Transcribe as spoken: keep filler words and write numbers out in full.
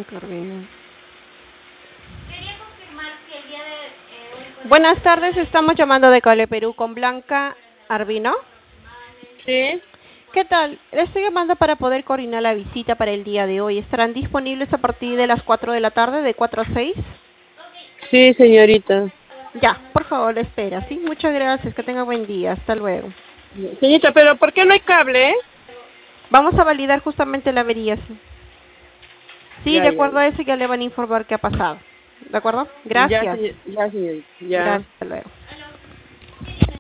Carvino. Quería confirmar si el día de eh, hoy... Buenas tardes, estamos llamando de Cole Perú con Blanca Arvino. Sí. ¿Qué tal? Le estoy llamando para poder coordinar la visita para el día de hoy. ¿Estarán disponibles a partir de las cuatro de la tarde, de cuatro a seis? Sí, señorita. Ya, por favor, le espera. Sí, muchas gracias. Que tenga buen día. Hasta luego. Señorita, pero ¿por qué no hay cable, eh? Vamos a validar justamente la avería. Sí, sí, Ya, de ya, acuerdo ya. a eso ya le van a informar qué ha pasado. ¿De acuerdo? Ya, Gracias. señor, ya, señorita. Ya. Gracias, hasta luego.